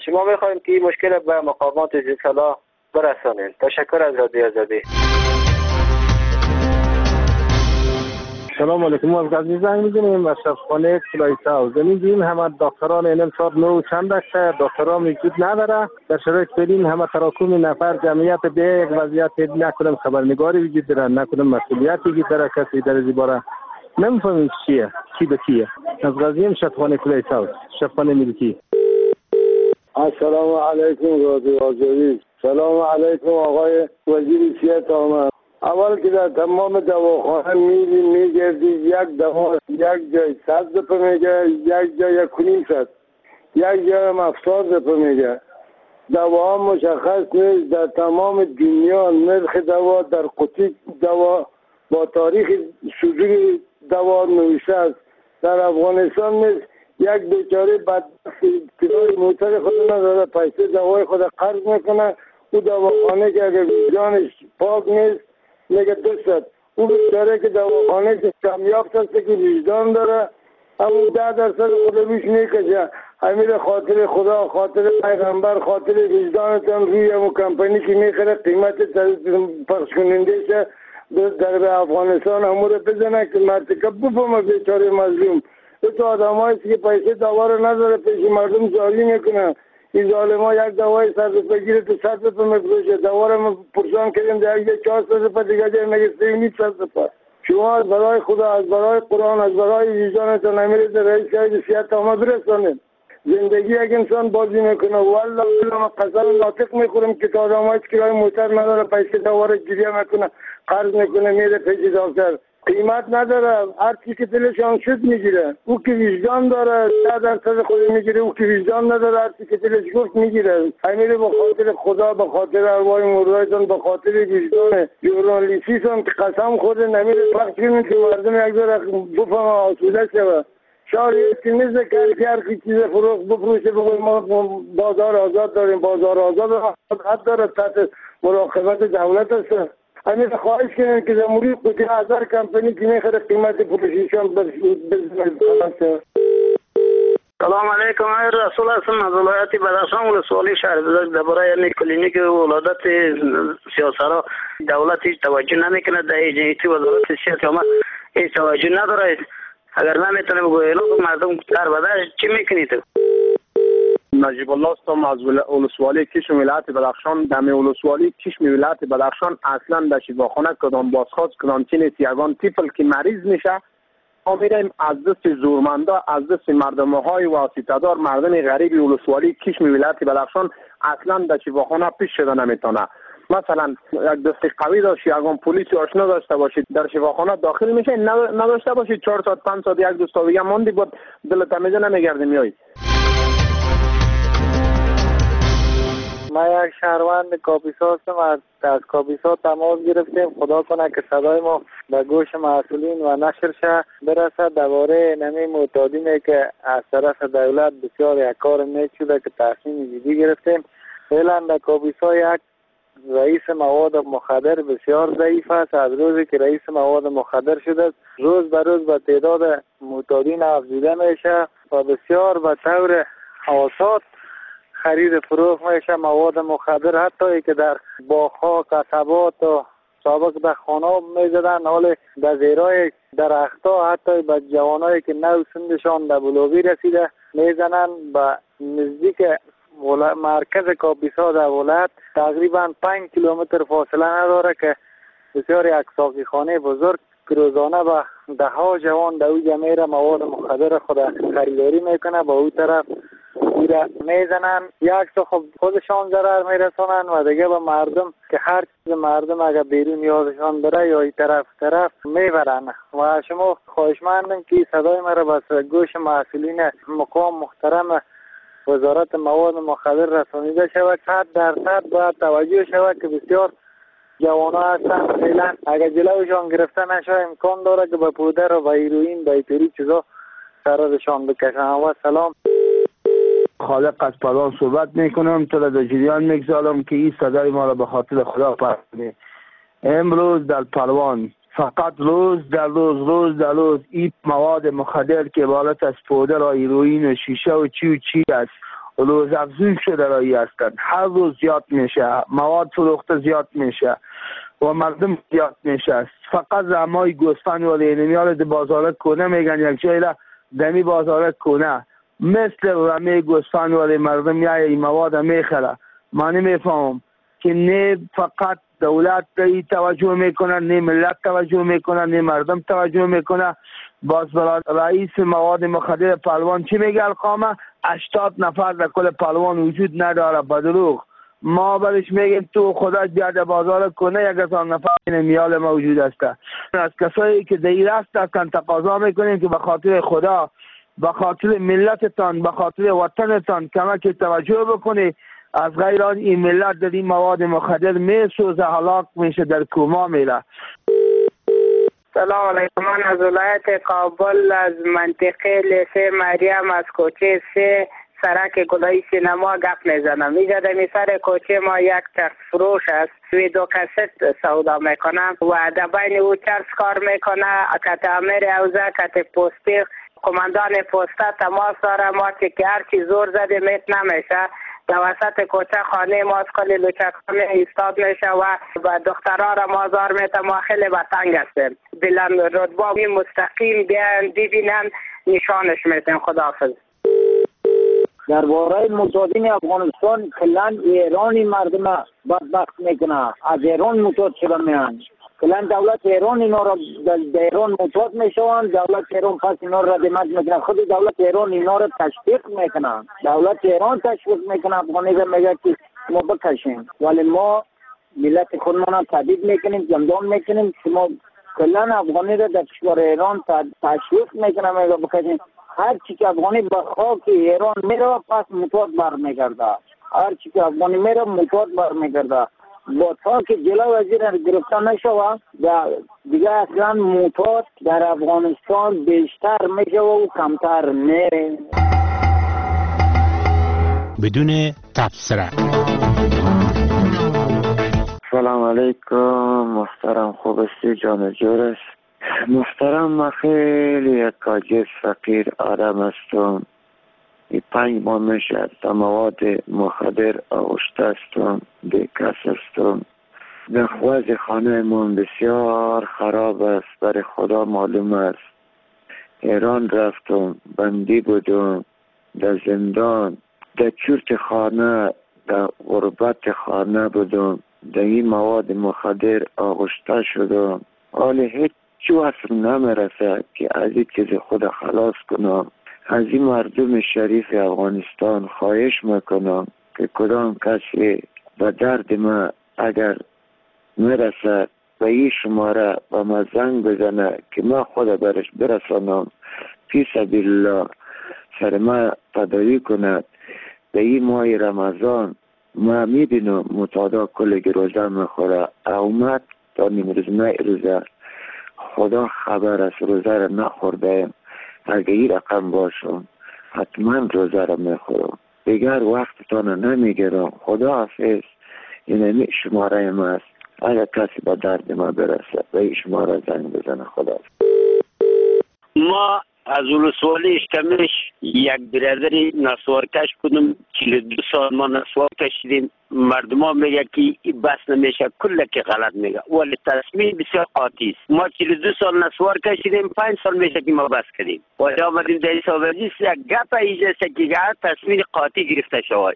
شما میخوایم که این مشکل به مقامات زیرسالا برسانید. تشکر از رادیو آزادی. سلام علیکم. از غزنی زنگ می‌زنیم و شفاخانه کلایساو زمین همه دکتران این امسال 9 چند داشته دکتران موجود نداره. در شرایط فعلی همه تراکم نفر جمعیت به یک وضعیت نکنم خبرنگاری وجود داره، نکنم مسئولیتی وجود داره، کسی در این باره نمی‌فهمیم چیه کی به کیه. از غزنی شفاخانه کلایساو شفاخانه ملکی. السلام علیکم رادیو آزادی. سلام علیکم آقای وزیر صحت آمد. اول که در تمام دواخانه میگردی یک دوا یک جای 100 روپیه میگه، یک جای 1.5 یک جای هم 70 روپیه میگه. دوا مشخص نیست. در تمام دنیا نرخ دوا در قطعه دوا با تاریخ صدور دوا نوشته است. در افغانستان نیست. یک بیچاره بدبخت کرای موتر خود نداره، پیسه دوای خود قرض میکنه. او دواخانه که اگر وجدانش پاک نیست میگه 200. او بیچاره که دواخانه که کمیاب هست که وجدان داره، همون 10% خود روش میکشه. امیر خاطر خدا، خاطر پیغمبر، خاطر وجدانتان روی همون کمپانی که میخره قیمت پخش کننده شه در افغانستان همون رو بزنه که مرتکب بفهمه بیچاره مظلوم. تو آدم هاییست که پیسه دوا رو نداره پیش مردم جاری میکنه. این ظالم ها یک دوای 100 روپیه گیره تو 100 روپیه میفروشه. دوا رو ما پرسان کردیم در یک 400 روپیه دیگه جای مگه 300 روپیه. شما از برای خدا، از برای قرآن، از برای وجدانتان امیرید رئیس شاید صحت آمد برسانید. زندگی یک انسان بازی میکنه. والله ما قسم ناطق میخورم که تا آدم هاییست که رای موتر نداره پیسه دوا رو گیریه میکنه، قرض میکنه میره پیش دکتر. قیمت نداره. هر چی که دلشان شد میگیره. او که وجدان داره 10% خود میگیره، او که وجدان نداره هر چی که دلش گفت میگیره. امیر به خاطر خدا، به خاطر ارواح مردایتان، به خاطر وجدان ژورنالیستیتان که قسم خورده نمیر پخش کنید که مردم یک ذره بفهمه آسوده شوه. شاید که نیست که هر چیز فروخت بفروشه بگوید ما بازار آزاد داریم. بازار آزاد حد داره، تحت مراقبت دولت است. همین خواهش کنیم که جمهوری قطعه 1000 کمپانی که میخوره قیمت پروشیشان بزنه. سلام علیکم. من رسول هستم از ولایت بدخشان ولسوالی شهر بزرگ. درباره یعنی کلینیک ولادت سیاسرا دولت هیچ توجه نمیکنه. در ایجنسی وزارت صحت ما هیچ توجه نداره. اگر نمیتونه بگوید مردم کار بده چی میکنید؟ نجیب الله هستم از ولسوالی کشم ولایت بدخشان. در ولسوالی کشم ولایت بدخشان اصلا در شفاخانه کدام بازخواست کدام چی نیست. یگان طفل که مریض میشه ما میریم از دست زورمندا، از دست مردم‌های واسطه‌دار، مردم غریب ولسوالی کشم ولایت بدخشان اصلا در شفاخانه پیش شده نمیتونه. مثلا یک دست قوی داشت، یگان پلیس آشنا داشته باشید در شفاخانه داخل میشه، نداشته باشید 4 ساعت 5 ساعت یک دوست دیگه ماندی بود دلت همیشه نمیگرده میای. ما یک شهروند کاپیسا هستم. از کاپیسا تماس گرفتیم. خدا کنه که صدای ما به گوش مسئولین و نشر شه برسد. درباره نمی معتادینی که از طرف دولت بسیار یک کار نیک شده که تصمیم جدی گرفتیم. فعلا در کاپیسا یک رئیس مواد مخدر بسیار ضعیف است. از روزی که رئیس مواد مخدر شده روز به روز به تعداد معتادین افزوده میشه و بسیار به طور آسان خرید فروخت میشه مواد مخدر. حتی که در باغ‌ها، قصبات و سابق در خانه میزدن، حال در زیرای درختها حتی به جوانایی که نو سندشان در بلوغی رسیده میزنن. به نزدیک مرکز کاپیسا در ولایت تقریبا 5 کیلومتر فاصله نداره که بسیار یک ساقی خانه بزرگ که روزانه به ده ها جوان در اوجه میره مواد مخدر خود خریداری میکنه، با او طرف میره میزنن. یک تو خب خودشان ضرر میرسانن و دیگه به مردم که هر چیز مردم اگر بیرون یادشان بره یا این طرف میبرن. و شما خواهشمندم که صدای مرا به گوش مسئولین مقام محترم وزارت مواد مخدر رسانیده شود. 100% باید توجه شود که بسیار جوانا هستن فعلا اگر جلوشان گرفته نشه امکان داره که به پودر و به هیروئین به ایتری چیزا سرشان بکشن. و سلام. خالق از پروان صحبت میکنم. تو در جریان میگذارم که این صدای ما را به خاطر خدا پخش کنید. امروز در پروان فقط روز در روز این مواد مخدر که عبارت از پودر و هیروئین و شیشه و چی است روز افزون شده رایی هستند. هر روز زیاد میشه، مواد فروخته زیاد میشه و مردم زیاد میشه. فقط رمای گوسفند و اینمیال د بازار کنه میگن یک جای دمی بازار کنه مثل رمای گوسفند و مردم میای این مواد میخره. من نمیفهمم که نه فقط دولت ای توجه میکنه، نه ملت توجه میکنه، نه مردم توجه میکنه. باز رئیس مواد مخدر پهلوان چی میگه؟ القامه 80 نفر در کل پهلوان وجود نداره. بدروغ. ما برش میگیم تو خدا بیاد بازار کنه 1000 نفر میال موجود است. از کسایی که دیر است هستن تقاضا میکنیم که به خاطر خدا، به خاطر ملتتان، به خاطر وطنتان کمک توجه بکنی. از غیر آن این ملت در این مواد مخدر میسوزه، هلاک میشه، در کوما میره. سلام علیکم. من از ولایت کابل از منطقه لیسه مریم از کوچه 3 سرک گلای سینما گپ میزنم. اینجا در سر کوچه ما یک چرس فروش است، ویدیو کست سودا میکنم و در بین او چرس کار میکنه. کت امیر اوزه، کت پوستی، کماندان پسته تماس داره. ما که هر چی زور زده میت نمیشه. در وسط کوچه خانه ما از کلی لوچکانه ایستاد میشه و دخترها را مازار میته. ما خیلی بتنگ هستیم. بلند رتبه مستقیم بیان ببینن نشانش میتن. خداحافظ. درباره متادین افغانستان کلان ایرانی مردم بدبخت میکنه. از ایران متاد شده میان. کلان دولت ایران اینا را در ایران متاد میشوند. دولت ایران پس اینا را ردیمت میکنه. خود دولت ایران اینا را تشویق میکنه. دولت ایران تشویق میکنه افغانی را میگه که ما بکشیم، ولی ما ملت خودمان را تهدید میکنیم، زندان میکنیم. شما کلان افغانی را در کشور ایران تشویق میکنه میگه بکشیم. هر چی که افغانی به خاک ایران میره پس متاد برمیگرده. هر چی که افغانی میره متاد برمیگرده. با تا که جلو وزیر گرفته نشوه دیگه اصلا متاد در افغانستان بیشتر میشه و کمتر میره. بدون تبصره. سلام علیکم محترم، خوب استی جان جورس محترم. من خیلی یک عاجز فقیر آدم هستم. 5 ماه میشه تا مواد مخدر آغشته هستم، بیکس هستم. نخواز خانه من بسیار خراب است، برای خدا معلوم است. ایران رفتم، بندی بودم، در زندان، در چرت خانه، در غربت خانه بودم، در این مواد مخدر آغشته شدم. حالا هیچ چو اصلا نمیرسه که از این چیز خود خلاص کنم. از این مردم شریف افغانستان خواهش میکنم که کدام کسی به درد ما اگر میرسه به این شماره و ما زنگ بزنه که ما خود برش برسانم، فی سبیل الله سر ما تداوی کند. به این ماه رمضان ما میبینم متادا کلگ روزه میخوره. اومد تا نیم روزه خدا خبر است روزه را نخورده. اگه این رقم باشم حتما روزه را میخورم. دیگر وقتتان نمیگیرم. خدا حافظ. این شماره ما است. اگر کسی با درد ما برسه به این شماره زنگ بزنه. خدا حافظ. ما از ولسوالی اشتمش یک برادری نسوارکش بودم. 42 سال ما نسوار کشیدیم. مردم ها میگه که بس نمیشه، کل که غلط میگه، ولی تصمیم بسیار قاطی است. ما 42 سال نسوار کشیدیم، 5 سال میشه که ما بس کردیم. ولی آمدیم در حسابورزی یک گپ ایجاست که تصمیم قاطی گرفته شود.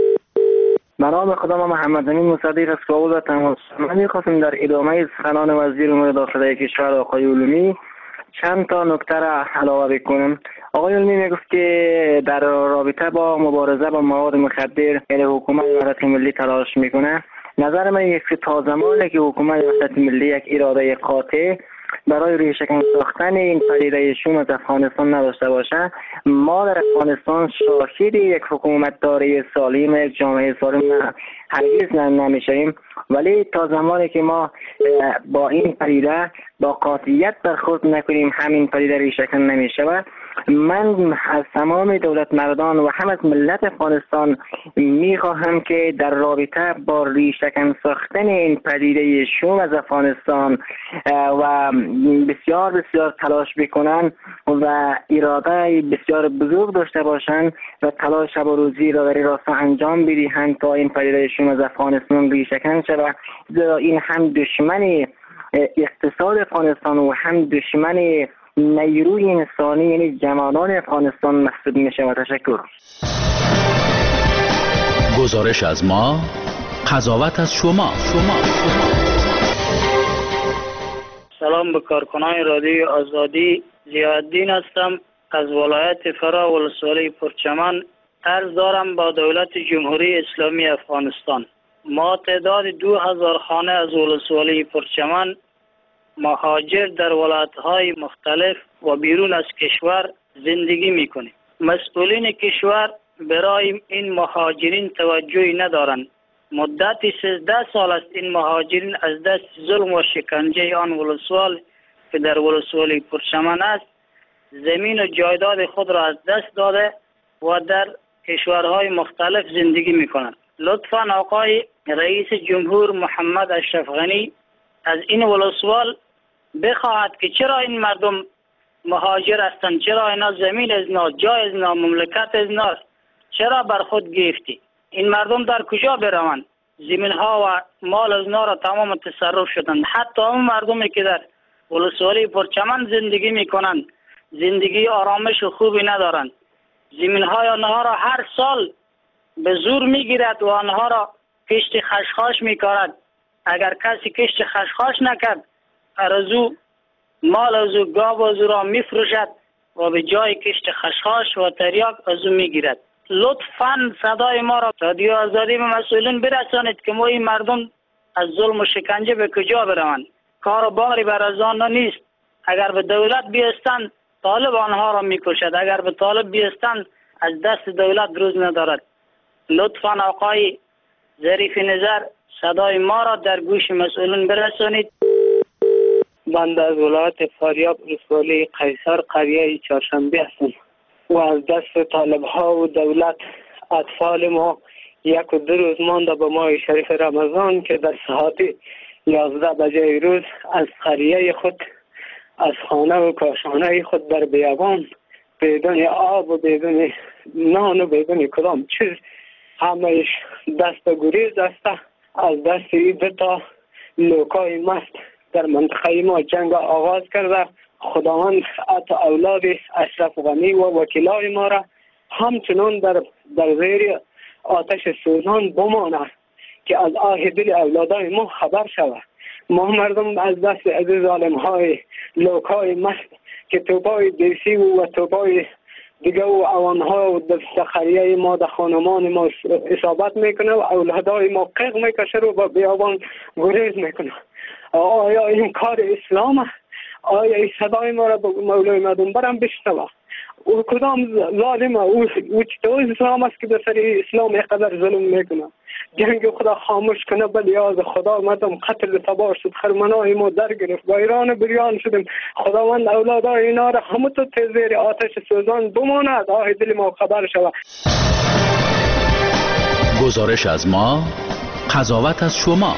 به نام خدا. محمد امین مصدق از کابل تماس. من میخواستم در ادامه سخنان وزیر امور داخلی کشور آقای علومی چند تا نکته را علاوه بکنم. آقای علمی میگفت که در رابطه با مبارزه با مواد مخدر حکومت وحدت ملی تلاش میکنه. نظر من یک تا زمانی که حکومت وحدت ملی یک اراده قاطع برای ریشه‌کن ساختن این پدیده شوم از افغانستان نداشته باشه، ما در افغانستان شاهد یک حکومت داری سالم، یک جامعه سالم هرگز نمیشیم. ولی تا زمانی که ما با این پدیده با قاطعیت برخورد نکنیم، همین پدیده ریشه‌کن نمیشه. من از تمام دولت مردان و هم از ملت افغانستان میخواهم که در رابطه با ریشه‌کن ساختن این پدیده شوم از افغانستان و بسیار بسیار تلاش بکنن و اراده بسیار بزرگ داشته باشند و تلاش شب و روزی را در راستا انجام بدهند تا این پدیده شوم از افغانستان ریشه‌کن شود. این هم دشمن اقتصاد افغانستان و هم دشمن نیروی انسانی یعنی جوانان افغانستان محسوب می شود. تشکر. گزارش از ما، قضاوت از شما. سلام به کارکنان رادیو آزادی. ضیاءالدین هستم از ولایت فرا ولسوالی پرچمن. عرض دارم با دولت جمهوری اسلامی افغانستان. ما تعداد 2000 خانه از ولسوالی پرچمن مهاجر در ولایت‌های مختلف و بیرون از کشور زندگی می‌کنیم. مسئولین کشور برای این مهاجرین توجهی ندارند. مدت 13 سال است این مهاجرین از دست ظلم و شکنجه آن ولسوال که در ولسوالی پرچمن است زمین و جایداد خود را از دست داده و در کشورهای مختلف زندگی می‌کنند. لطفاً آقای رئیس جمهور محمد اشرف غنی از این ولسوال بخواهد که چرا این مردم مهاجر هستند، چرا اینا زمین از اینا، جای از اینا، مملکت از اینا، چرا بر خود گرفتی؟ این مردم در کجا بروند؟ زمین ها و مال از اینا را تمام تصرف شدند. حتی اون مردمی که در ولسوالی پرچمن زندگی میکنند زندگی آرامش و خوبی ندارند. زمین های آنها را هر سال به زور میگیرد و آنها را کشت خشخاش میکارد. اگر کسی کشت خشخاش نکرد ارزو مال از او گاو از او را میفروشد و به جای کشت خشخاش و تریاک از او میگیرد. لطفاً صدای ما را رادیو آزادی به مسئولین برسانید که ما این مردم از ظلم و شکنجه به کجا بروند. کار و باری بر از آن نیست. اگر به دولت بیستند طالب آنها را میکشد، اگر به طالب بیستند از دست دولت روز ندارد. لطفاً آقای ظریف نظر صدای ما را در گوش مسئولین برسانید. بنده از ولایت فاریاب ولسوالی قیصر قریه چهارشنبه هستم و از دست طالب ها و دولت اطفال ما 1 و 2 روز مانده به ماه شریف رمضان که در ساعت 11 بجه روز از قریه خود از خانه و کاشانه خود در بیابان بدون آب و بدون نان و بدون کدام چیز همهش دست گریز است. از دست این 2 تا لوکای مست در منطقه ما جنگ آغاز کرده. خداوند حتی اولاد اشرف غنی و وکیلای ما را همچنان در زیر آتش سوزان بمانه که از آه دل اولادای ما خبر شود. ما مردم از دست عزیز ظالم های لوکای مست که توپای دیسی و توپای دیگه و اوانها و در خریه ما در خانمان ما اصابت میکنه و اولادای ما قیق میکشه رو با بیابان گریز میکنه. آیا این کار اسلام است؟ آیا این صدای ما را به مولای مدنبرم بشنوه؟ او کدام ظالم او چطور اسلام است که به سر اسلام اینقدر ظلم میکنه؟ جنگ خدا خاموش کنه به لیاز خدا. مردم قتل تباه شد، خرمنای ما در گرفت، با ایران بریان شدیم. خداوند اولادای اینا را همه تو زیر آتش سوزان بماند. آه دل ما خبر شود. گزارش از ما، قضاوت از شما.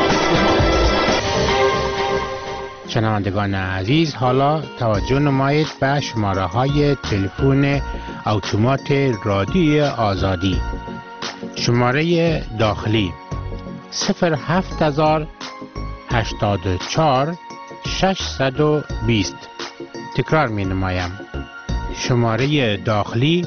شنوندگان عزیز، حالا توجه نمایید به شماره های تلفن اتومات رادیو آزادی. شماره داخلی 07084 620. تکرار می نمایم. شماره داخلی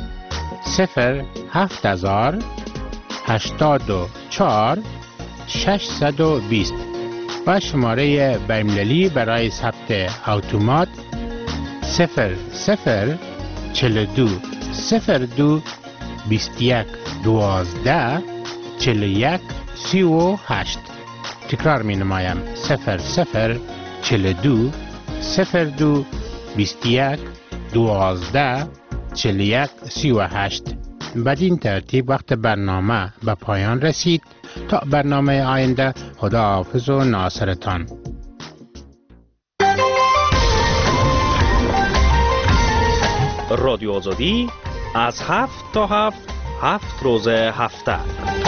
07084 620 و شماره بین‌المللی برای ثبت اتومات 0042 02 21 12 41 38. تکرار می نمایم 0042 02 21 12 41 38. بدین ترتیب وقت برنامه به پایان رسید. تا برنامه آینده، خدا حافظ و ناصرتان. رادیو آزادی از 7 تا 7 روز هفته.